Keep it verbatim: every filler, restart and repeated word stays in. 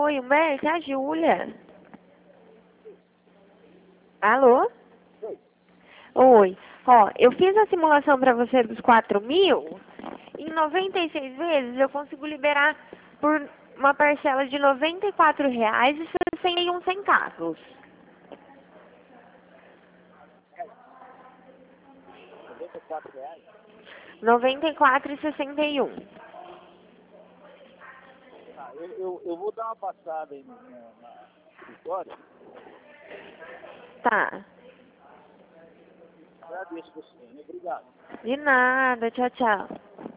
Oi, Humberto, é a Júlia. Alô? Oi. Ó, eu fiz a simulação pra você dos quatro mil. Em noventa e seis vezes eu consigo liberar por uma parcela de noventa e quatro reais e sessenta e um centavos. noventa e quatro reais? noventa e quatro e sessenta e um. Tá, eu, eu, eu vou dar uma passada aí no, no, na escritório. Tá. Agradeço você, hein? Obrigado. De nada. Tchau, tchau.